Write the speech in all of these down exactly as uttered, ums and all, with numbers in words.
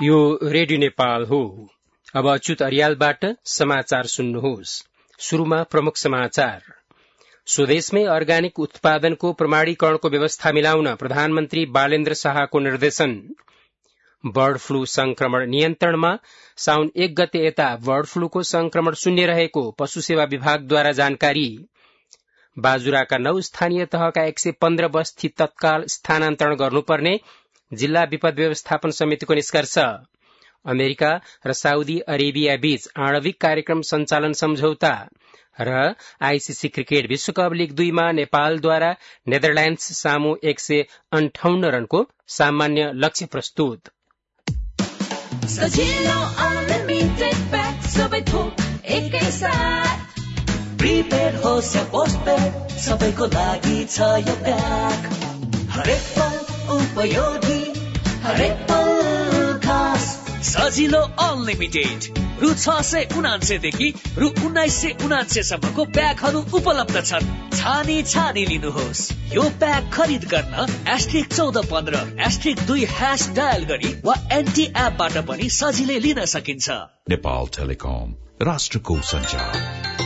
यो रेडियो नेपाल हो। अब अच्युत अरियालबाट समाचार सुन्नुहोस्। शुरूमा प्रमुख समाचार। स्वदेशमै अर्ग्यानिक उत्पादनको प्रमाणीकरणको व्यवस्था मिलाउन प्रधानमन्त्री बालेन्द्र शाहको निर्देशन। बर्ड फ्लू संक्रमण नियन्त्रणमा साउन एक गते यता बर्ड फ्लूको संक्रमण शून्य रहेको पशु सेवा विभागद्वारा जानकारी। बाजुराका नौ स्थानीय तहका एक सय पन्ध्र बस्ती तत्काल स्थानान्तरण गर्नुपर्ने जिल्ला विपद व्यवस्थापन समितिको निष्कर्ष। अमेरिका र साउदी अरेबिया बीच आणविक कार्यक्रम सञ्चालन सम्झौता र आईसीसी क्रिकेट विश्वकप लीग दुईमा नेपालद्वारा नेदरल्याण्ड्स सामु एक सय अन्ठाउन्न रनको सामान्य लक्ष्य प्रस्तुत। सजिलो अनलिमिटेड प्याक सबै थोक एकैसाथ। प्रिपेड होस् या पोस्टपेड सबैको लागि छ यो प्याक। हरेक पल उपयोगी, हरेक पल खास। सजिलो अनलिमिटेड रु छ सय उनान्सयदेखि रु उन्नाइस सय उनान्सयसम्मको प्याकहरू उपलब्ध छन्। छानी छानी लिनुहोस्। यो प्याक खरिद गर्न एस्ट्रिक चौध पन्ध्र एस्ट्रिक दुई ह्यास डायल गरी वा एनटी एपबाट पनि सजिलै लिन सकिन्छ। नेपाल टेलिकम, राष्ट्रको सञ्चार।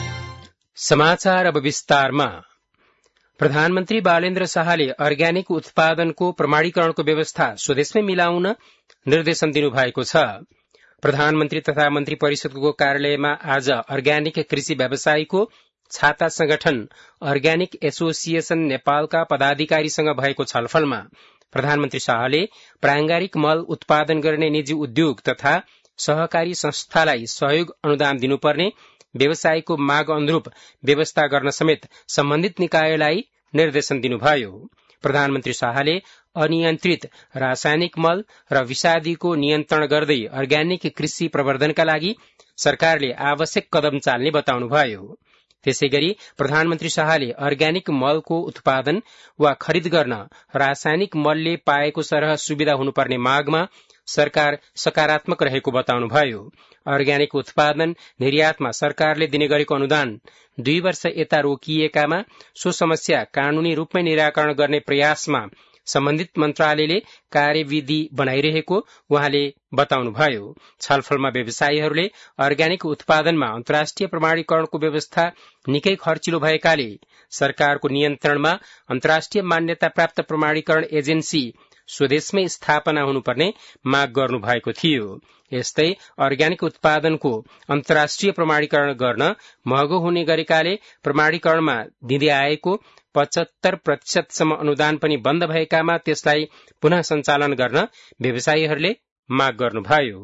समाचार अब विस्तारमा। प्रधानमन्त्री बालेन्द्र शाहले अर्ग्यानिक उत्पादनको प्रमाणीकरणको व्यवस्था स्वदेशमै मिलाउन निर्देशन दिनुभएको छ। प्रधानमन्त्री तथा मन्त्री परिषदको कार्यालयमा आज अर्ग्यानिक कृषि व्यवसायीको छाता संगठन अर्ग्यानिक एसोसिएशन नेपालका पदाधिकारीसँग भएको छलफलमा प्रधानमन्त्री शाहले प्रांगारिक मल उत्पादन गर्ने निजी उद्योग तथा सहकारी संस्थालाई सहयोग अनुदान दिनुपर्ने, व्यवसायको माग अनुरूप व्यवस्था गर्न समेत सम्बन्धित निकायलाई निर्देशन दिनुभयो। प्रधानमन्त्री शाहले अनियन्त्रित रासायनिक मल र विषादीको नियन्त्रण गर्दै अर्ग्यानिक कृषि प्रवर्धनका लागि सरकारले आवश्यक कदम चाल्ने बताउनुभयो। त्यसैगरी प्रधानमन्त्री शाहले अर्ग्यानिक मलको उत्पादन वा खरिद गर्न रासायनिक मलले पाएको सरह सुविधा हुनुपर्ने मागमा सरकार सकारात्मक रहेको बताउनुभयो। अर्ग्यानिक उत्पादन निर्यातमा सरकारले दिने गरेको अनुदान दुई वर्ष यता रोकिएकामा सो समस्या कानूनी रूपमै निराकरण गर्ने प्रयासमा सम्बन्धित मन्त्रालयले कार्यविधि बनाइरहेको उहाँले बताउनुभयो। छलफलमा व्यवसायीहरूले अर्ग्यानिक उत्पादनमा अन्तर्राष्ट्रिय प्रमाणीकरणको व्यवस्था निकै खर्चिलो भएकाले सरकारको नियन्त्रणमा अन्तर्राष्ट्रिय मान्यता प्राप्त प्रमाणीकरण एजेन्सी स्वदेशमै स्थापना हुनुपर्ने माग गर्नु भएको थियो। यस्तै अर्ग्यानिक उत्पादनको अन्तर्राष्ट्रिय प्रमाणीकरण गर्न महँगो हुने गरेकाले प्रमाणीकरणमा दिँदै आएको पचहत्तर प्रतिशतसम्म अनुदान पनि बन्द भएकामा त्यसलाई पुनः सञ्चालन गर्न व्यवसायीहरूले माग गर्नुभयो।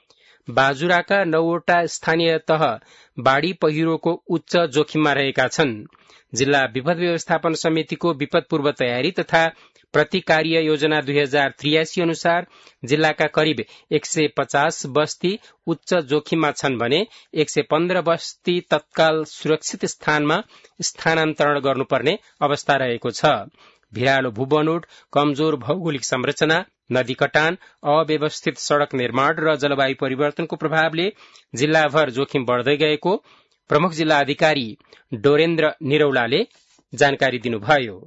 बाजुराका नौवटा स्थानीय तह बाढ़ी पहिरोको उच्च जोखिममा रहेका छन्। जिल्ला विपद व्यवस्थापन समितिको विपद पूर्व तयारी तथा प्रतिकार्य योजना दुई हजार त्रियासी अनुसार जिल्लाका करिब एक सय पचास बस्ती उच्च जोखिममा छन् भने एक सय पन्ध्र बस्ती तत्काल सुरक्षित स्थानमा स्थानान्तरण गर्नुपर्ने अवस्था रहेको छ। भिरालो भूबनोट, कमजोर भौगोलिक संरचना, नदी कटान, अव्यवस्थित सड़क निर्माण र जलवायु परिवर्तनको प्रभावले जिल्लाभर जोखिम बढ़दै गएको प्रमुख जिल्ला अधिकारी डोरेन्द्र निरौलाले जानकारी दिनुभयो।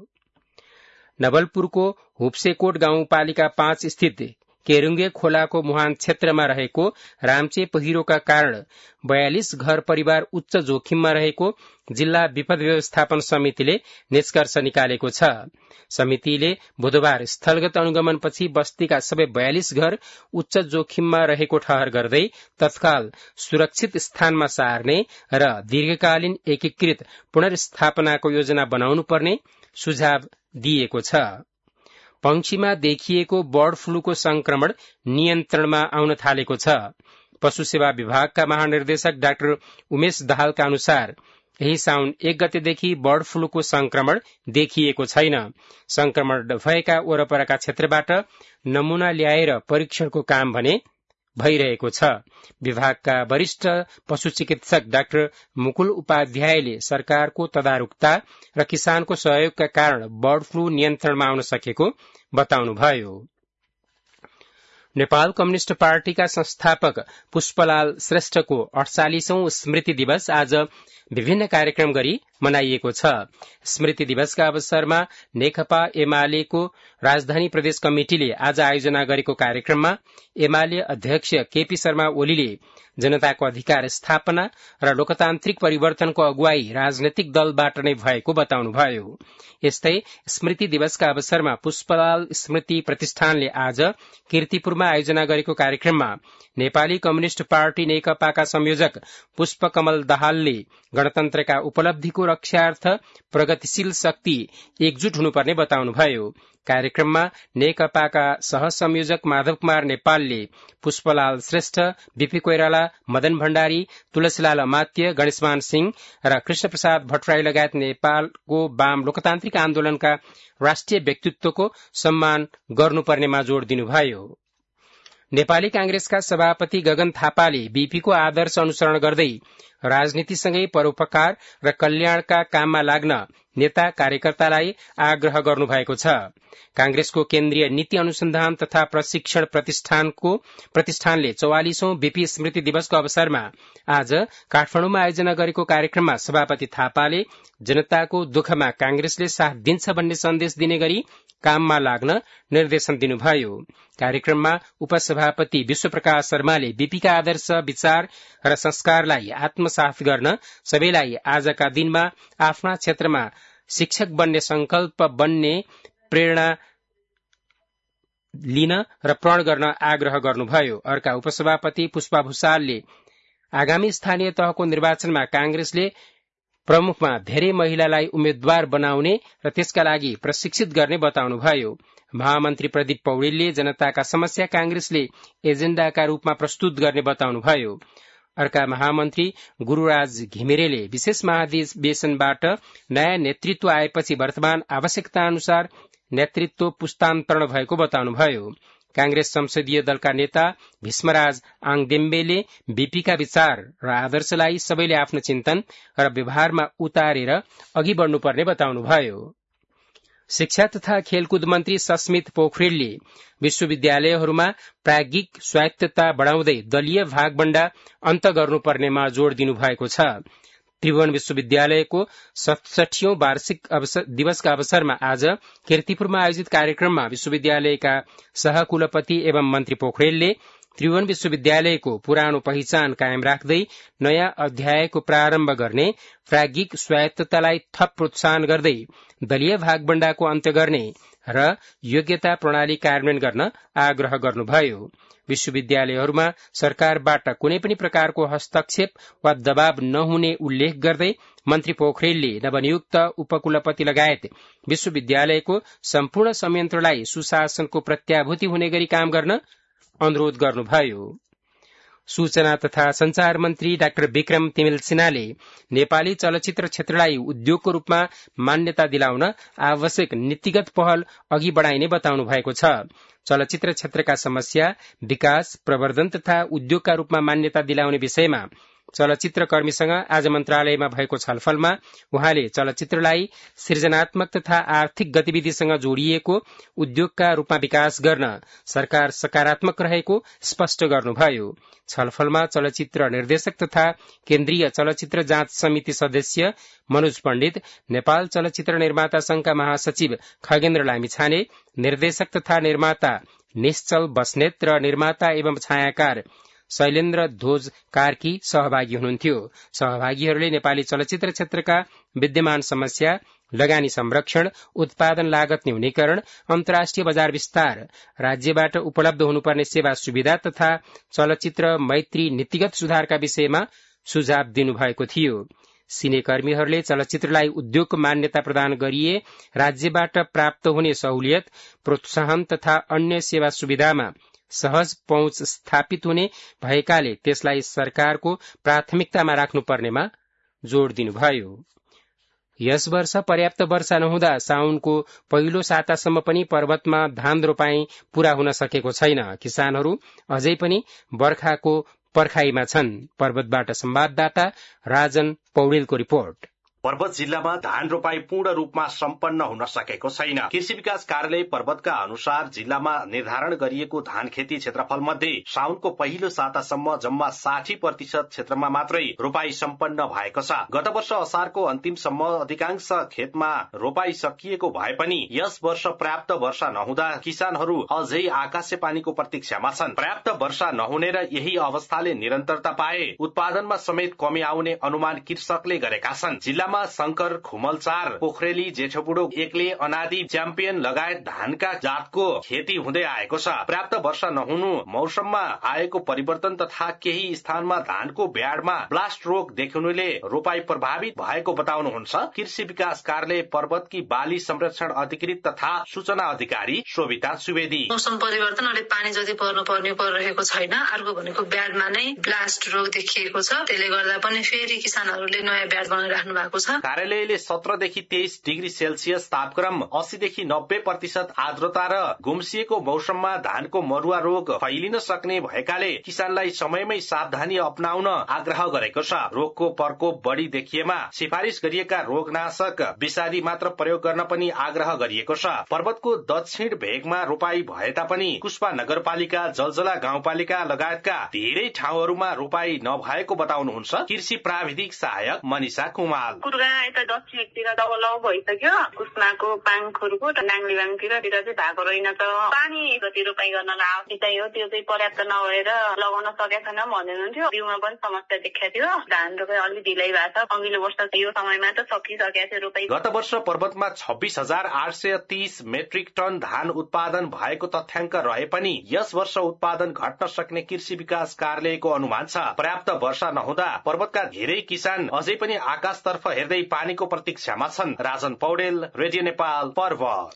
नवलपुरको हुप्सेकोट गाउँपालिका पाँच स्थित केरुङ्गे खोलाको मुहान क्षेत्रमा रहेको रामचे पहिरोका कारण बयालीस घर परिवार उच्च जोखिममा रहेको जिल्ला विपद व्यवस्थापन समितिले निष्कर्ष निकालेको छ। समितिले बुधबार स्थलगत अनुगमनपछि बस्तीका सबै बयालीस घर उच्च जोखिममा रहेको ठहर गर्दै तत्काल सुरक्षित स्थानमा सार्ने र दीर्घकालीन एकीकृत पुनर्स्थापनाको योजना बनाउनु पर्ने सुझाव दिएको छ। पंक्षीमा देखिएको बर्ड फ्लूको संक्रमण नियन्त्रणमा आउन थालेको छ। पशु सेवा विभागका महानिर्देशक डाक्टर उमेश दाहालका अनुसार यही साउन एक गतेदेखि बर्ड फ्लूको संक्रमण देखिएको छैन। संक्रमण भएका वरपरका क्षेत्रबाट नमूना ल्याएर परीक्षणको काम भने भइरहेको छ। विभागका वरिष्ठ पशु चिकित्सक डाक्टर मुकुल उपाध्यायले सरकारको तदारुकता र किसानको सहयोगका कारण बर्ड फ्लू नियन्त्रणमा आउन सकेको बताउनुभयो। नेपाल कम्युनिष्ट पार्टीका संस्थापक पुष्पलाल श्रेष्ठको अठचालिसौं स्मृति दिवस आज विभिन्न कार्यक्रम गरी मनाइएको छ। स्मृति दिवसका अवसरमा नेकपा एमालेको राजधानी प्रदेश कमिटिले आज आयोजना गरेको कार्यक्रममा एमाले अध्यक्ष केपी शर्मा ओलीले जनताको अधिकार स्थापना र लोकतान्त्रिक परिवर्तनको अगुवाई राजनैतिक दलबाट नै भएको बताउनुभयो। यस्तै स्मृति दिवसका अवसरमा पुष्पलाल स्मृति प्रतिष्ठानले आज कीर्तिपुरमा आयोजना गरेको कार्यक्रममा नेपाली कम्युनिष्ट पार्टी नेकपाका संयोजक पुष्पकमल दाहालले गणतन्त्रका उपलब्धिको रक्षार्थ प्रगतिशील शक्ति एकजुट हुनुपर्ने बताउनुभयो। कार्यक्रममा नेकपाका सहसंयोजक माधव कुमार नेपालले पुष्पलाल श्रेष्ठ, बीपी कोइराला, मदन भण्डारी, तुलसीलाल अमात्य, गणेशमान सिंह र कृष्णप्रसाद भट्टराई लगायत नेपालको वाम लोकतान्त्रिक आन्दोलनका राष्ट्रिय व्यक्तित्वको सम्मान गर्नुपर्नेमा जोड़ दिनुभयो। नेपाली कांग्रेसका सभापति गगन थापाले बीपीको आदर्श अनुसरण गर्दै राजनीतिसँगै परोपकार र कल्याणका काममा लाग्न नेता कार्यकर्तालाई आग्रह गर्नुभएको छ। कांग्रेसको केन्द्रीय नीति अनुसन्धान तथा प्रशिक्षण प्रतिष्ठानको प्रतिष्ठानले चौवालिसौं बीपी स्मृति दिवसको अवसरमा आज काठमाडौँमा आयोजना गरेको कार्यक्रममा सभापति थापाले जनताको दुःखमा कांग्रेसले साथ दिन्छ भन्ने सन्देश दिने गरी काममा लाग्न निर्देशन दिनुभयो। कार्यक्रममा उपसभापति विश्वप्रकाश शर्माले बीपीका आदर्श विचार र संस्कारलाई आत्मसात गर्न सबैलाई आजका दिनमा आफ्ना क्षेत्रमा शिक्षक बन्ने संकल्प बन्ने प्रेरणा लिन र प्रण गर्न आग्रह गर्नुभयो। अर्का उपसभापति पुष्पा भूषालले आगामी स्थानीय तहको निर्वाचनमा कांग्रेसले प्रमुखमा धेरै महिलालाई उम्मेद्वार बनाउने र त्यसका लागि प्रशिक्षित गर्ने बताउनुभयो। महामन्त्री प्रदीप पौडेलले जनताका समस्या कांग्रेसले एजेण्डाका रूपमा प्रस्तुत गर्ने बताउनुभयो। अर्का महामन्त्री गुरूराज घिमिरेले विशेष महाधिवेशनबाट नयाँ नेतृत्व आएपछि वर्तमान आवश्यकता अनुसार नेतृत्व पुस्तान्तरण भएको बताउनुभयो। कांग्रेस संसदीय दलका नेता भीष्मराज आङदेम्बेले बीपीका विचार र आदर्शलाई सबैले आफ्नो चिन्तन र व्यवहारमा उतारेर अघि बढ्नुपर्ने बताउनुभयो। शिक्षा तथा खेलकुद मन्त्री सस्मित पोखरेलले विश्वविद्यालयहरूमा प्राज्ञिक स्वायत्तता बढ़ाउँदै दलीय भागबण्डा अन्त गर्नुपर्नेमा जोड़ दिनुभएको छ। त्रिभुवन विश्वविद्यालयको सतसठीऔं वार्षिक दिवसका अवसरमा आज कीर्तिपुरमा आयोजित कार्यक्रममा विश्वविद्यालयका सहकुलपति एवं मन्त्री पोखरेलले त्रिभुवन विश्वविद्यालयको पुरानो पहिचान कायम राख्दै नयाँ अध्यायको प्रारम्भ गर्ने, प्राज्ञिक स्वायत्ततालाई थप प्रोत्साहन गर्दै दलीय भागबण्डाको अन्त्य गर्ने र योग्यता प्रणाली कार्यान्वयन गर्न आग्रह गर्नुभयो। विश्वविद्यालयहरूमा सरकारबाट कुनै पनि प्रकारको हस्तक्षेप वा दबाव नहुने उल्लेख गर्दै मन्त्री पोखरेलले नवनियुक्त उपकुलपति लगायत विश्वविद्यालयको सम्पूर्ण संयन्त्रलाई सुशासनको प्रत्याभूति हुने गरी काम गर्न अनुरोध गर्नुभयो। सूचना तथा संचार मन्त्री डाक्टर विक्रम तिमिल सिन्हाले नेपाली चलचित्र क्षेत्रलाई उद्योगको रूपमा मान्यता दिलाउन आवश्यक नीतिगत पहल अघि बढ़ाइने बताउनु भएको छ। चलचित्र क्षेत्रका समस्या, विकास, प्रवर्धन तथा उद्योगका रूपमा मान्यता दिलाउने विषयमा चलचित्र कर्मीसँग आज मन्त्रालयमा भएको छलफलमा उहाँले चलचित्रलाई सृजनात्मक तथा आर्थिक गतिविधिसँग जोडिएको उद्योगका रूपमा विकास गर्न सरकार सकारात्मक रहेको स्पष्ट गर्नुभयो। छलफलमा चलचित्र निर्देशक तथा केन्द्रीय चलचित्र जाँच समिति सदस्य मनोज पण्डित, नेपाल चलचित्र निर्माता संघका महासचिव खगेन्द्र लामिछाने, निर्देशक तथा निर्माता निश्चल बस्नेत र निर्माता एवं छायाकार शैलेन्द्र ध्वज कार्की सहभागी हुनुहुन्थ्यो। सहभागीहरूले नेपाली चलचित्र क्षेत्रका विद्यमान समस्या, लगानी संरक्षण, उत्पादन लागत न्यूनीकरण, अन्तर्राष्ट्रिय बजार विस्तार, राज्यबाट उपलब्ध हुनुपर्ने सेवा सुविधा तथा चलचित्र मैत्री नीतिगत सुधारका विषयमा सुझाव दिनुभएको थियो। सिनेकर्मीहरूले चलचित्रलाई उद्योगको मान्यता प्रदान गरिए राज्यबाट प्राप्त हुने सहुलियत, प्रोत्साहन तथा अन्य सेवा सुविधामा सहज पहुँच स्थापित हुने भएकाले त्यसलाई सरकारको प्राथमिकतामा राख्नुपर्नेमा जोड़ दिनुभयो। यस वर्ष पर्याप्त वर्षा नहुँदा साउनको पहिलो सातासम्म पनि पर्वतमा धान रोपाई पूरा हुन सकेको छैन। किसानहरू अझै पनि बर्खाको पर्खाईमा छन्। पर्वतबाट संवाददाता राजन पौडेलको रिपोर्ट। पर्वत जिल्लामा धान रोपाई पूर्ण रूपमा सम्पन्न हुन सकेको छैन। कृषि विकास कार्यालय पर्वतका अनुसार जिल्लामा निर्धारण गरिएको धान खेती क्षेत्रफल मध्ये साउनको पहिलो सातासम्म जम्मा साठी प्रतिशत क्षेत्रमा मात्रै रोपाई सम्पन्न भएको छ। गत वर्ष असारको अन्तिमसम्म अधिकांश खेतमा रोपाई सकिएको भए पनि यस वर्ष पर्याप्त वर्षा नहुँदा किसानहरू अझै आकाशे पानीको प्रतीक्षामा छन्। पर्याप्त वर्षा नहुने र यही अवस्थाले निरन्तरता पाए उत्पादनमा समेत कमी आउने अनुमान कृषकले गरेका छन्। जिल्ला शंकर खुमलचार पोखरेली जेठोबुढो एक्ले अनादि च्याम्पियन लगायत धानका जातको खेती हुँदै आएको छ। पर्याप्त वर्षा नहुनु मौसममा आएको परिवर्तन तथा केही स्थानमा धानको ब्याडमा ब्लास्ट रोग देखिनुले रोपाई प्रभावित भएको बताउनुहुन्छ कृषि विकास कार्यालय पर्वतकी बाली संरक्षण अधिकृत तथा सूचना अधिकारी शोभिता सुवेदी। मौसम परिवर्तन अलिक पानी जति पर्नु पर्ने परिरहेको छैन। अर्को भनेको ब्याडमा नै ब्लास्ट रोग देखिएको छ। त्यसले गर्दा पनि फेरि किसानहरूले नयाँ ब्याड बनाइराख्नु भएको छ। कार्यालयले सत्रदेखि तेइस डिग्री सेल्सियस तापक्रम, अस्सीदेखि नब्बे प्रतिशत आर्द्रता र गुम्सिएको मौसममा धानको मरुवा रोग फैलिन सक्ने भएकाले किसानलाई समयमै सावधानी अपनाउन आग्रह गरेको छ। रोगको प्रकोप बढी देखिएमा सिफारिस गरिएका रोगनाशक विषादी मात्र प्रयोग गर्न पनि आग्रह गरिएको छ। पर्वतको दक्षिण भेगमा रोपाई भए तापनि कुस्पा नगरपालिका, जलजला गाउँपालिका लगायतका धेरै ठाउँहरूमा रोपाई नभएको बताउनुहुन्छ कृषि प्राविधिक सहायक मनिषा कुमाल। यता दक्षिणतिर दबलाउ भइसक्यो। कुस्माको पाङखुरको नाङ्लीबाङतिर चाहिँ भएको रहेन त। पानी जति रोपाई गर्न आवश्यक चाहिँ हो त्यो चाहिँ पर्याप्त नभएर लगाउन सकेको छैन भन्नुहुन्थ्यो। बिउमा पनि समस्या देखिएको थियो। धान रोपाई अलि ढिलै भएको छ। अघिल्लो वर्ष यो समयमा त सकिसकेको थियो रोपाई। गत वर्ष पर्वतमा छब्बीस हजार आठ सय तीस मेट्रिक टन धान उत्पादन भएको तथ्याङ्क रहे पनि यस वर्ष उत्पादन घट्न सक्ने कृषि विकास कार्यालयको अनुमान छ। पर्याप्त वर्षा नहुँदा पर्वतका धेरै किसान अझै पनि आकाशतर्फ हेर्दै पानीको प्रतीक्षामा छन्। राजन पौडेल, रेडियो नेपाल, पर्वत।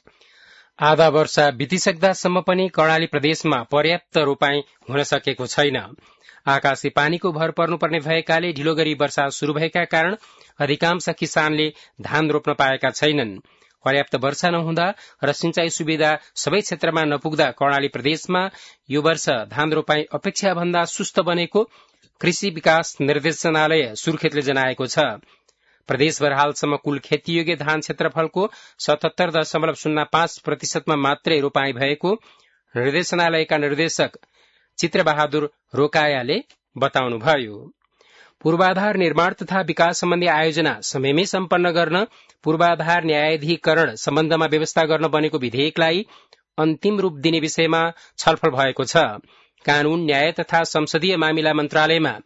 आधा वर्षा बितिसक्दासम्म पनि कर्णाली प्रदेशमा पर्याप्त रोपाई हुन सकेको छैन। आकाशे पानीको भर पर्नुपर्ने भएकाले ढिलो गरी वर्षा शुरू भएका कारण अधिकांश किसानले धान रोप्न पाएका छैनन्। पर्याप्त वर्षा नहुँदा र सिंचाई सुविधा सबै क्षेत्रमा नपुग्दा कर्णाली प्रदेशमा यो वर्ष धान रोपाई अपेक्षाभन्दा सुस्त बनेको कृषि विकास निर्देशनालय सुर्खेतले जनाएको छ। प्रदेशभर हालसम्म कुल खेतीयोग्य धान क्षेत्रफलको सतहत्तर दशमलव शून्य पाँच प्रतिशतमा मात्रै रोपाई भएको निर्देशनालयका निर्देशक चित्रबहादुर रोकायाले बताउनुभयो। पूर्वाधार निर्माण तथा विकास सम्बन्धी आयोजना समयमै सम्पन्न गर्न पूर्वाधार न्यायाधिकरण सम्बन्धमा व्यवस्था गर्न बनेको विधेयकलाई अन्तिम रूप दिने विषयमा छलफल भएको छ। कानून, न्याय तथा संसदीय मामिला मन्त्रालयमा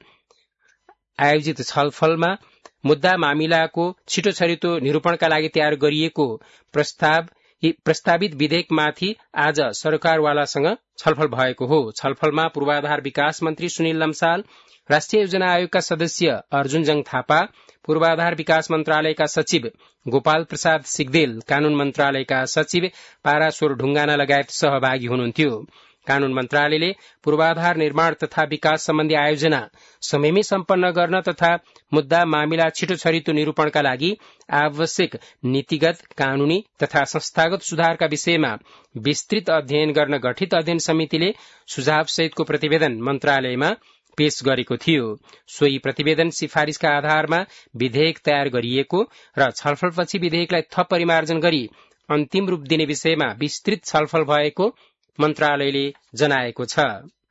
आयोजित छलफलमा मुद्दा मामिलाको छिटो छरितो निरूपणका लागि तयार गरिएको प्रस्ताव प्रस्तावित विधेयकमाथि आज सरकारवालासँग छलफल भएको हो। छलफलमा पूर्वाधार विकास मन्त्री सुनिल लम्साल, राष्ट्रिय योजना आयोगका सदस्य अर्जुनजङ थापा, पूर्वाधार विकास मन्त्रालयका सचिव गोपाल प्रसाद सिग्देल, कानून मन्त्रालयका सचिव पाराश्वर ढुङ्गाना लगायत सहभागी हुनुहुन्थ्यो। कानून मन्त्रालयले पूर्वाधार निर्माण तथा विकास सम्बन्धी आयोजना समयमै सम्पन्न गर्न तथा मुद्दा मामिला छिटो छरितो निरूपणका लागि आवश्यक नीतिगत, कानूनी तथा संस्थागत सुधारका विषयमा विस्तृत अध्ययन गर्न गठित अध्ययन समितिले सुझावसहितको प्रतिवेदन मन्त्रालयमा पेश गरेको थियो। सोही प्रतिवेदन सिफारिसका आधारमा विधेयक तयार गरिएको र छलफलपछि विधेयकलाई थप परिमार्जन गरी अन्तिम रूप दिने विषयमा विस्तृत छलफल भएको मन्त्रालयले जनाएको छ।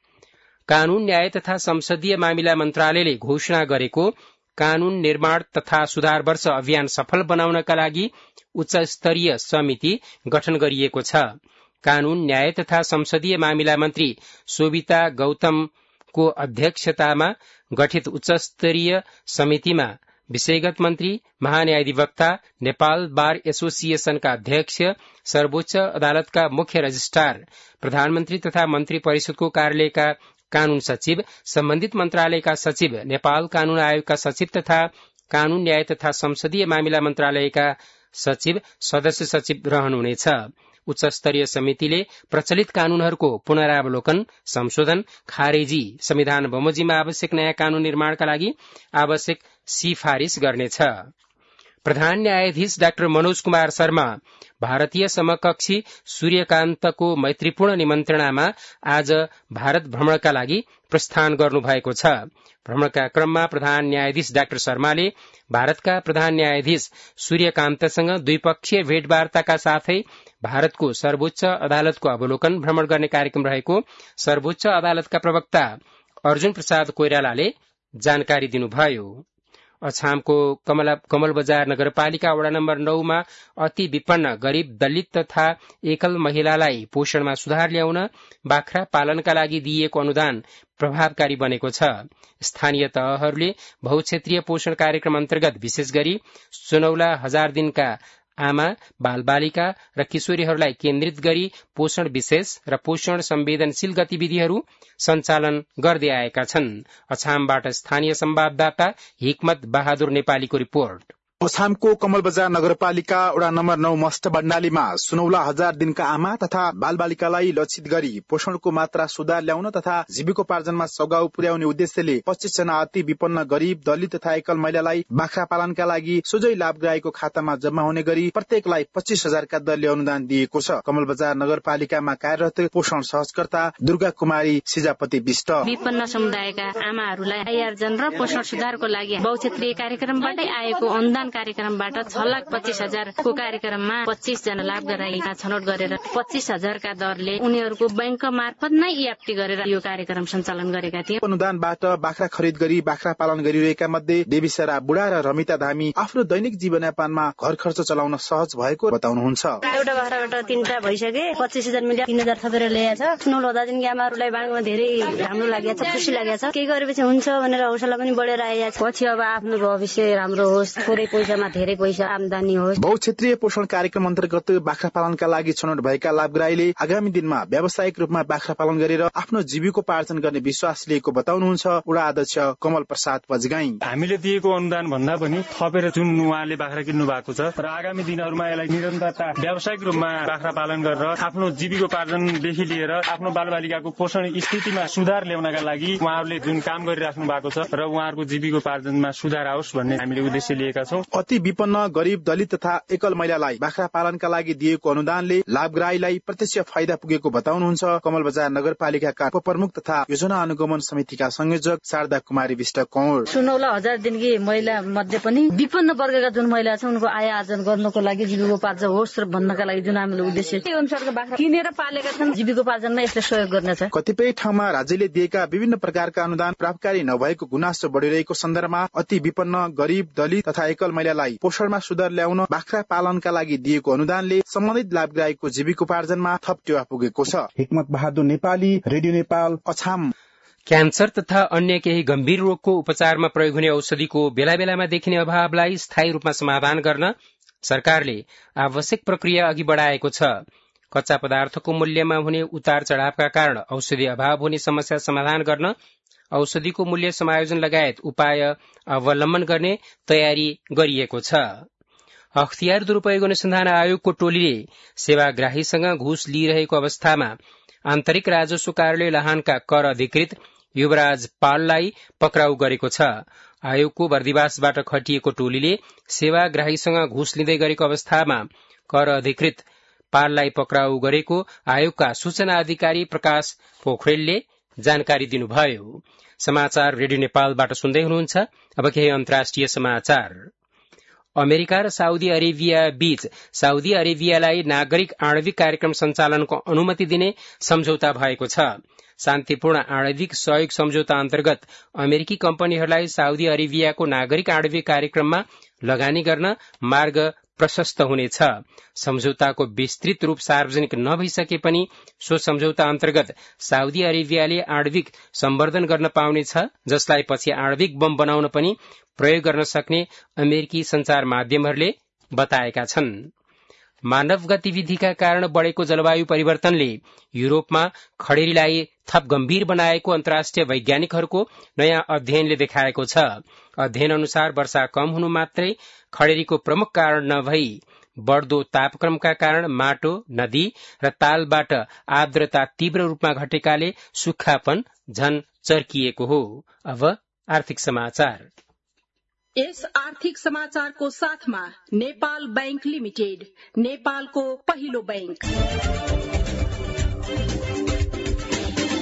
कानून, न्याय तथा संसदीय मामिला मन्त्रालयले घोषणा गरेको कानून निर्माण तथा सुधार वर्ष अभियान सफल बनाउनका लागि उच्च स्तरीय समिति गठन गरिएको छ। कानून, न्याय तथा संसदीय मामिला मन्त्री शोभिता गौतमको अध्यक्षतामा गठित उच्च स्तरीय समितिमा विषयगत मन्त्री, महान्यायाधिवक्ता, नेपाल बार एसोसिएशनका अध्यक्ष, सर्वोच्च अदालतका मुख्य रजिस्ट्रार, प्रधानमन्त्री तथा मन्त्री परिषदको कार्यालयका कानून सचिव, सम्बन्धित मन्त्रालयका सचिव, नेपाल कानून आयोगका सचिव तथा कानून, न्याय तथा संसदीय मामिला मन्त्रालयका सचिव सदस्य सचिव रहनुहुनेछ। उच्च स्तरीय समितिले प्रचलित कानूनहरूको पुनरावलोकन, संशोधन, खारेजी, संविधान बमोजिममा आवश्यक नयाँ कानून निर्माणका लागि आवश्यक सिफारिश गर्नेछ। प्रधान न्यायाधीश डाक्टर मनोज कुमार शर्मा भारतीय समकक्षी सूर्यकान्तको मैत्रीपूर्ण निमन्त्रणामा आज भारत भ्रमणका लागि प्रस्थान गर्नुभएको छ। भ्रमणका क्रममा प्रधान न्यायाधीश डाक्टर शर्माले भारतका प्रधान न्यायाधीश सूर्यकान्तसँग द्विपक्षीय भेटवार्ताका साथै भारतको सर्वोच्च अदालतको अवलोकन भ्रमण गर्ने कार्यक्रम रहेको सर्वोच्च अदालतका प्रवक्ता अर्जुन प्रसाद कोइरालाले जानकारी दिनुभयो। अछामको कमला कमल बजार नगरपालिका वडा नम्बर नौमा अति विपन्न गरीब दलित तथा एकल महिलालाई पोषणमा सुधार ल्याउन बाख्रा पालनका लागि दिइएको अनुदान प्रभावकारी बनेको छ। स्थानीय तहहरूले बहुक्षेत्रीय पोषण कार्यक्रम अन्तर्गत विशेष गरी सुनौला हजार दिनका आमा बालबालिका र किशोरीहरूलाई केन्द्रित गरी पोषण विशेष र पोषण संवेदनशील गतिविधिहरू सञ्चालन गर्दै आएका छन्। अछामबाट स्थानीय संवाददाता हिक्मत बहादुर नेपालीको रिपोर्ट। अछामको कमल बजार नगरपालिका वडा नम्बर नौ मस्त बण्डालीमा सुनौला हजार दिनका आमा तथा बालबालिकालाई लक्षित गरी पोषणको मात्रा सुधार ल्याउन तथा जीविकोपार्जनमा सघाउ पुर्याउने उद्देश्यले पच्चीस जना अति विपन्न गरीब दलित तथा एकल महिलालाई बाख्रा पालनका लागि सोझै लाभग्राहीको खातामा जम्मा हुने गरी प्रत्येकलाई पच्चीस हजारका दरले अनुदान दिएको छ। कमल बजार नगरपालिकामा कार्यरत पोषण सहजकर्ता दुर्गा कुमारी सिजापति विष्ट विपन्न समुदायका आमाहरूलाई आय आर्जन र पोषण सुधारको लागि बहुक्षेत्रीय कार्यक्रमबाटै आएको अनुदान कार्यक्रमबाट छ लाख पच्चीस हजारको कार्यक्रममा पच्चीस जना लाभग्राहीका छनौट गरेर पच्चीस हजारका दरले उनीहरूको बैंक मार्फत नै ईएफटी गरेर यो कार्यक्रम सञ्चालन गरेका थिए। अनुदानबाट बाख्रा खरिद गरी बाख्रा पालन गरिरहेका मध्ये देवीसरा बुढा र रमिता धामी आफ्नो दैनिक जीवनयापनमा घर खर्च चलाउन सहज भएको बताउनुहुन्छ। एउटा बाख्राबाट तीनटा भइसके पच्चीस हजार मिलियन तीन हजार थपेर ल्याएको छ। सुनौला हजार दिनका आमाहरूलाई बाँड्न धेरै राम्रो लागेको छ, खुसी लागेको छ। के गरेपछि हुन्छ भनेर हौसला पनि बढेर आएको छ। पछि अब आफ्नो भविष्य राम्रो होस्, थोरै पैसामा धेरै पैसा आमदानी होस्। बहुक्षेत्रीय पोषण कार्यक्रम अन्तर्गत बाख्रा पालनका लागि छनौट भएका लाभग्राहीले आगामी दिनमा व्यावसायिक रूपमा बाख्रा पालन गरेर आफ्नो जीविकोपार्जन गर्ने विश्वास लिएको बताउनुहुन्छ वडा अध्यक्ष कमल प्रसाद पजगाई। हामीले दिएको अनुदान भन्दा पनि थपेर जुन उहाँले बाख्रा किन्नु भएको छ र आगामी दिनहरूमा यसलाई निरन्तरता व्यावसायिक रूपमा बाख्रा पालन गरेर आफ्नो जीविकोपार्जनदेखि लिएर आफ्नो बालबालिकाको पोषण स्थितिमा सुधार ल्याउनका लागि उहाँहरूले जुन काम गरिराख्नु भएको छ र उहाँहरूको जीविकोपार्जनमा सुधार आओस् भन्ने हामीले उद्देश्य लिएका छौं। अति विपन्न गरीब दलित तथा एकल महिलालाई बाख्रा पालनका लागि दिएको अनुदानले लाभग्राहीलाई प्रत्यक्ष फाइदा पुगेको बताउनुहुन्छ कमल बजार नगरपालिकाका उपप्रमुख तथा योजना अनुगमन समितिका संयोजक शारदा कुमारी विष्ट कौर। सुनौला हजार दिनकी महिला मध्ये पनि विपन्न वर्गका जुन महिला छन् उनको आय आर्जन गर्नको लागि जीविकोपार्जन होस् र भन्नका लागि जुन हामीले उद्देश्य त्यही अनुसारको बाख्रा किनेर पालेका छन्, जीविकोपार्जनमा यसले सहयोग गर्नेछ। कतिपय ठाउँमा राज्यले दिएका विभिन्न प्रकारका अनुदान प्राप्तकारी नभएको गुनासो बढ़िरहेको सन्दर्भमा अति विपन्न गरीब दलित तथा एकल महिलालाई पोषणमा सुधार ल्याउन बाख्रा पालनका लागि दिएको अनुदानले सम्बन्धित लाभग्राहीको जीविकोपार्जनमा थप टेवा पुगेको छ। हिक्मत बहादुर नेपाली, रेडियो नेपाल, अछाम। क्यान्सर तथा अन्य केही गम्भीर रोगको उपचारमा प्रयोग हुने औषधिको बेला बेलामा देखिने अभावलाई स्थायी रूपमा समाधान गर्न सरकारले आवश्यक प्रक्रिया अघि बढ़ाएको छ। कच्चा पदार्थको मूल्यमा हुने उतार चढ़ावका कारण औषधि अभाव हुने समस्या समाधान गर्न औषधिको मूल्य समायोजन लगायत उपाय अवलम्बन गर्ने तयारी गरिएको छ। अख्तियार दुरूपयोग अनुसन्धान आयोगको टोलीले सेवाग्राहीसँग घुस लिइरहेको अवस्थामा आन्तरिक राजस्व कार्यालय लाहानका कर अधिकृत युवराज पाललाई पक्राउ गरेको छ। आयोगको बर्दिवासबाट खटिएको टोलीले सेवाग्राहीसँग घुस लिँदै गरेको अवस्थामा कर अधिकृत पाललाई पक्राउ गरेको आयोगका सूचना अधिकारी प्रकाश पोखरेलले जानकारी दिनुभयो। समाचार रेडियो नेपालबाट सुन्दै हुनुहुन्छ। अब केही अन्तर्राष्ट्रिय समाचार। अमेरिका र साउदी अरेबिया बीच साउदी अरेबियालाई नागरिक आणविक कार्यक्रम सञ्चालनको अनुमति दिने सम्झौता भएको छ। शान्तिपूर्ण आणविक सहयोग सम्झौता अन्तर्गत अमेरिकी कम्पनीहरूलाई साउदी अरेबियाको नागरिक आणविक कार्यक्रममा लगानी गर्न मार्ग प्रशस्त हुनेछ। सम्झौताको विस्तृत रूप सार्वजनिक नभइसके पनि सो सम्झौता अन्तर्गत साउदी अरेबियाले आणविक सम्वर्धन गर्न पाउनेछ, जसलाई पछि आणविक बम बनाउन पनि प्रयोग गर्न सक्ने अमेरिकी संचार माध्यमहरूले बताएका छन्। मानव गतिविधिका कारण बढ़ेको जलवायु परिवर्तनले युरोपमा खडेरीलाई थप गम्भीर बनाएको अन्तर्राष्ट्रिय वैज्ञानिकहरूको नयाँ अध्ययनले देखाएको छ। अध्ययन अनुसार वर्षा कम हुनु मात्रै खडेरीको प्रमुख कारण नभई बढ़दो तापक्रमका कारण माटो, नदी र तालबाट आर्द्रता तीव्र रूपमा घटेकाले सुक्खापन झन चर्किएको हो। अब आर्थिक समाचार। यस आर्थिक समाचारको साथमा नेपाल बैंक लिमिटेड, नेपालको पहिलो बैंक।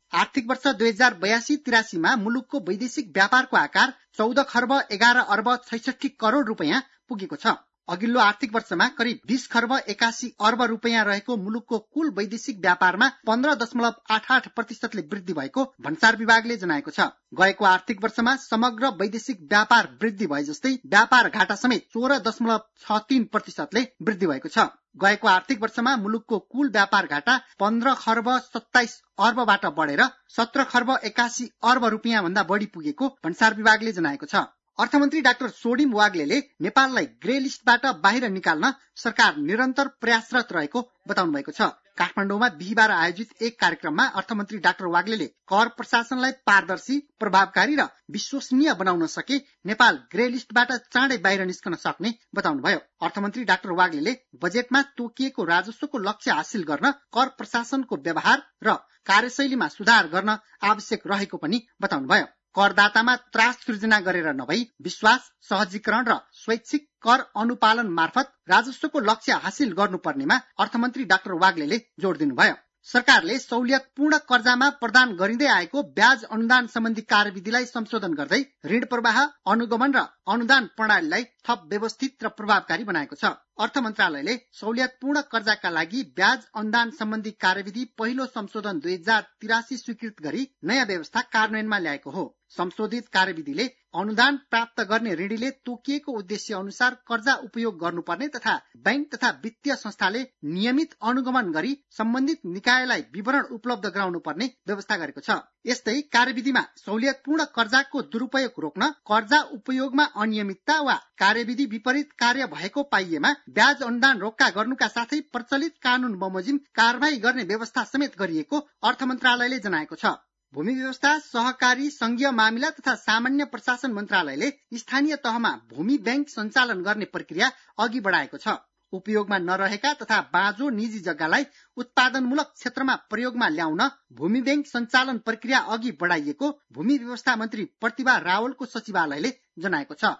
आर्थिक वर्ष दुई हजार बयासी तिरासीमा मुलुकको वैदेशिक व्यापारको आकार चौध खर्ब एघार अर्ब छैसठी करोड़ रुपियाँ पुगेको छ। अघिल्लो आर्थिक वर्षमा करिब बीस खर्ब एकासी अर्ब रुपियाँ रहेको मुलुकको कुल वैदेशिक व्यापारमा पन्ध्र दशमलव आठ आठ प्रतिशतले वृद्धि भएको भन्सार विभागले जनाएको छ। गएको आर्थिक वर्षमा समग्र वैदेशिक व्यापार वृद्धि भए जस्तै व्यापार घाटा समेत सोह्र दशमलव छ तीन प्रतिशतले वृद्धि भएको छ। गएको आर्थिक वर्षमा मुलुकको कुल व्यापार घाटा पन्ध्र खर्ब सत्ताइस अर्बबाट बढेर सत्र खर्ब एकासी अर्ब रुपियाँ भन्दा बढी पुगेको भन्सार विभागले जनाएको छ। अर्थमन्त्री डाक्टर सोडिम वाग्लेले नेपाललाई ग्रे लिस्टबाट बाहिर निकाल्न सरकार निरन्तर प्रयासरत रहेको बताउनु भएको छ। काठमाडौँमा बिहिबार आयोजित एक कार्यक्रममा अर्थमन्त्री डाक्टर वाग्लेले कर प्रशासनलाई पारदर्शी, प्रभावकारी र विश्वसनीय बनाउन सके नेपाल ग्रे लिस्टबाट चाँडै बाहिर निस्कन सक्ने बताउनुभयो। अर्थमन्त्री डाक्टर वाग्लेले बजेटमा तोकिएको राजस्वको लक्ष्य हासिल गर्न कर प्रशासनको व्यवहार र कार्यशैलीमा सुधार गर्न आवश्यक रहेको पनि बताउनुभयो। करदातामा त्रास सृजना गरेर नभई विश्वास, सहजीकरण र स्वैच्छिक कर अनुपालन मार्फत राजस्वको लक्ष्य हासिल गर्नुपर्नेमा अर्थमन्त्री डाक्टर वाग्लेले जोड़ दिनुभयो। सरकारले सहुलियतपूर्ण कर्जामा प्रदान गरिँदै आएको ब्याज अनुदान सम्बन्धी कार्यविधिलाई संशोधन गर्दै ऋण प्रवाह, अनुगमन र अनुदान प्रणालीलाई थप व्यवस्थित र प्रभावकारी बनाएको छ। अर्थ मन्त्रालयले सहुलियतपूर्ण कर्जाका लागि ब्याज अनुदान सम्बन्धी कार्यविधि पहिलो संशोधन दुई हजार तिरासी स्वीकृत गरी नयाँ व्यवस्था कार्यान्वयनमा ल्याएको हो। संशोधित कार्यविधिले अनुदान प्राप्त गर्ने ऋणीले तोकिएको उद्देश्य अनुसार कर्जा उपयोग गर्नुपर्ने तथा बैंक तथा वित्तीय संस्थाले नियमित अनुगमन गरी सम्बन्धित निकायलाई विवरण उपलब्ध गराउनु पर्ने व्यवस्था गरेको छ। यस्तै कार्यविधिमा सहुलियतपूर्ण कर्जाको दुरुपयोग रोक्न, कर्जा उपयोगमा अनियमितता वा कार्यविधि विपरीत कार्य भएको पाइएमा ब्याज अनुदान रोक्का गर्नुका साथै प्रचलित कानून बमोजिम कारबाही गर्ने व्यवस्था समेत गरिएको अर्थ मन्त्रालयले जनाएको छ। भूमि व्यवस्था, सहकारी, संघीय मामिला तथा सामान्य प्रशासन मन्त्रालयले स्थानीय तहमा भूमि बैंक सञ्चालन गर्ने प्रक्रिया अघि बढाएको छ। उपयोगमा नरहेका तथा बाँझो निजी जग्गालाई उत्पादनमूलक क्षेत्रमा प्रयोगमा ल्याउन भूमि बैंक सञ्चालन प्रक्रिया अघि बढाइएको भूमि व्यवस्था मन्त्री प्रतिभा रावलको सचिवालयले जनाएको छ।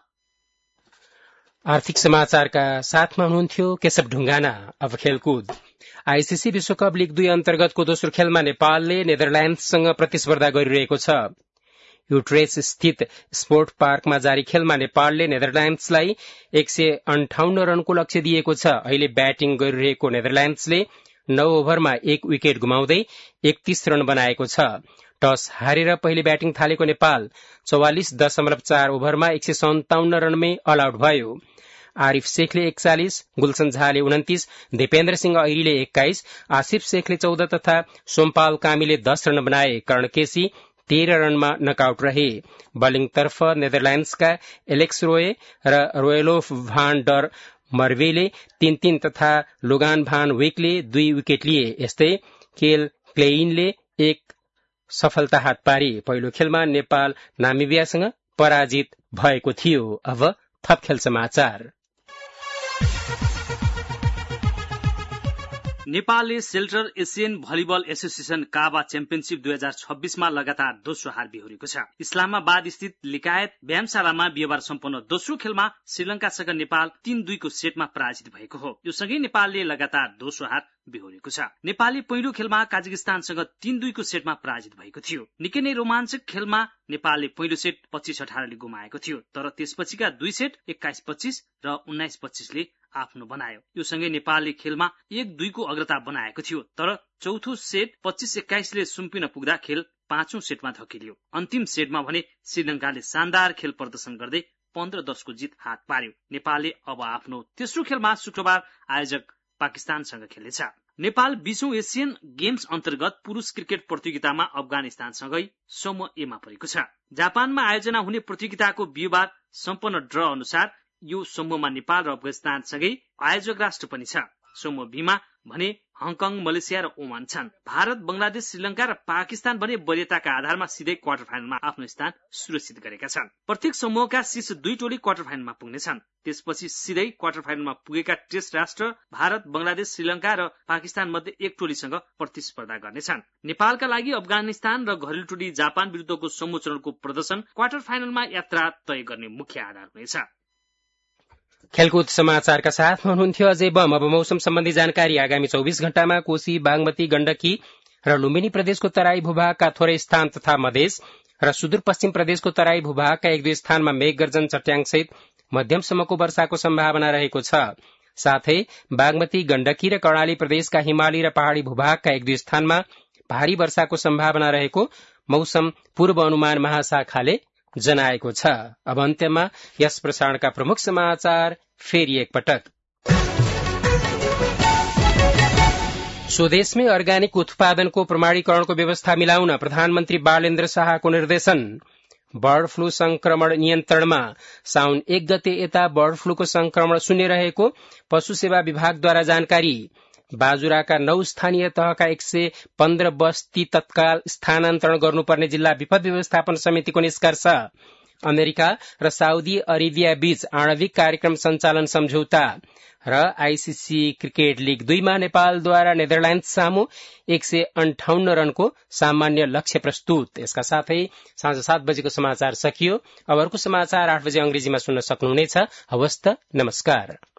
आर्थिक समाचारका साथमा हुनुहुन्थ्यो केशव ढुङ्गाना। अब खेलकुद। आईसीसी विश्वकप लीग दुई अन्तर्गतको दोस्रो खेलमा नेपालले नेदरल्याण्डसँग प्रतिस्पर्धा गरिरहेको छ। युट्रेस स्थित स्पोर्ट पार्कमा जारी खेलमा नेपालले नेदरल्याण्ड्सलाई एक सय अन्ठाउन्न रनको लक्ष्य दिएको छ। अहिले ब्याटिङ गरिरहेको नेदरल्याण्ड्सले नौ ओभरमा एक विकेट गुमाउँदै एकतीस रन बनाएको छ। टस हारेर पहिले ब्याटिङ थालेको नेपाल चौवालिस दशमलव चार ओभरमा एक सय सन्ताउन्न रनमै अल आउट भयो। आरिफ शेखले एकचालिस, गुलसन झाले उन्तिस, दीपेन्द्र सिंह ऐरीले एक्काइस, आसिफ शेखले चौध तथा सोमपाल कामीले दस रन बनाए। कर्ण केसी तेह्र रनमा नकआउट रहे। बलिङतर्फ नेदरल्याण्ड्सका एलेक्स रोय र रोयलोफ भान डर मर्वेले तीन तीन तथा लोगान भान विकले दुई विकेट लिए। यस्तै केल क्लेइनले एक सफलता हात पारे। पहिलो खेलमा नेपाल नामिबियासँग पराजित भएको थियो। अब थप खेल समाचार। नेपालले सेल्टर एसियन भलिबल एसोसिएसन काबा च्याम्पियनशिप दुई हजार छब्बीसमा लगातार दोस्रो हार बिहोरेको छ। इस्लामाबाद स्थित लिकायत व्यायामशालामा बिहिबार सम्पन्न दोस्रो खेलमा श्रीलंकासँग नेपाल तीन दुईको सेटमा पराजित भएको हो। यो सँगै नेपालले लगातार दोस्रो हार बिहोरेको छ। नेपालले पहिलो खेलमा काजाकिस्तानसँग तीन दुईको सेटमा पराजित भएको थियो। निकै नै रोमाञ्चक खेलमा नेपालले पहिलो सेट पच्चीस अठारले गुमाएको थियो, तर त्यसपछिका दुई सेट एक्काइस पच्चीस र उन्नाइस पच्चीसले आफ्नो बनायो। यो सँगै नेपालले खेलमा एक दुईको अग्रता बनाएको थियो, तर चौथो सेट पच्चीस एक्काइसले सुम्पिन पुग्दा खेल पाँचौं सेटमा धकिलियो। अन्तिम सेटमा भने श्रीलंकाले शानदार खेल प्रदर्शन गर्दै पन्ध्र दसको जित हात पार्यो। नेपालले अब आफ्नो तेस्रो खेलमा शुक्रबार आयोजक पाकिस्तानसँग खेल्नेछ। नेपाल बीसौं एसियन गेम्स अन्तर्गत पुरूष क्रिकेट प्रतियोगितामा अफगानिस्तानसँगै समूह एमा परेको छ। जापानमा आयोजना हुने प्रतियोगिताको बिहिबार सम्पन्न ड्र अनुसार यो समूहमा नेपाल र अफगानिस्तानसँगै आयोजक राष्ट्र पनि छ। समूह बीमा भने हङकङ, मलेसिया र ओमान छन्। भारत, बंगलादेश, श्रीलंका र पाकिस्तान भने वरियताका आधारमा सिधै क्वार्टर फाइनलमा आफ्नो स्थान सुरक्षित गरेका छन्। प्रत्येक समूहका शीर्ष दुई टोली क्वार्टर फाइनलमा पुग्नेछन्। त्यसपछि सिधै क्वार्टर फाइनलमा पुगेका टेस्ट राष्ट्र भारत, बंगलादेश, श्रीलंका र पाकिस्तान मध्ये एक टोलीसँग प्रतिस्पर्धा गर्नेछन्। नेपालका लागि अफगानिस्तान र घरेलु टोली जापान विरुद्धको समूह चरणको प्रदर्शन क्वार्टर फाइनलमा यात्रा तय गर्ने मुख्य आधार हुनेछ। खेलकुद समाचारका साथमा हुनुहुन्थ्यो अजय बम। अब मौसम सम्बन्धी जानकारी। आगामी चौबिस घण्टामा कोशी, बागमती, गण्डकी र लुम्बिनी प्रदेशको तराई भूभागका थोरै स्थान तथा मधेस र सुदूरपश्चिम प्रदेशको तराई भूभागका एक दुई स्थानमा मेघगर्जन चट्याङसहित मध्यमसम्मको वर्षाको सम्भावना रहेको छ। साथै बागमती, गण्डकी र कर्णाली प्रदेशका हिमाली र पहाड़ी भूभागका एक दुई स्थानमा भारी वर्षाको सम्भावना रहेको मौसम पूर्व अनुमान महाशाखाले जनाएको छ। अब अन्त्यमा यस प्रसारणका प्रमुख समाचार फेरि एकपटक। स्वदेशमै अर्ग्यानिक उत्पादनको प्रमाणीकरणको व्यवस्था मिलाउन प्रधानमन्त्री बालेन्द्र शाहको निर्देशन। बर्ड फ्लू संक्रमण नियन्त्रणमा साउन एक गते यता बर्ड फ्लूको संक्रमण शून्य रहेको पशु सेवा विभागद्वारा जानकारी। बाजुराका नौ स्थानीय तहका एक सय पन्ध्र बस्ती तत्काल स्थानान्तरण गर्नुपर्ने जिल्ला विपद व्यवस्थापन समितिको निष्कर्ष। अमेरिका र साउदी अरेबिया बीच आणविक कार्यक्रम सञ्चालन सम्झौता र आईसीसी क्रिकेट लीग दुईमा नेपालद्वारा नेदरल्याण्ड सामु एक सय अन्ठाउन्न रनको सामान्य लक्ष्य प्रस्तुत। यसका साथै साँझ सात बजेको समाचार सकियो। अब अर्को समाचार आठ बजे अंग्रेजीमा सुन्न सक्नुहुनेछ। हवस् त, नमस्कार।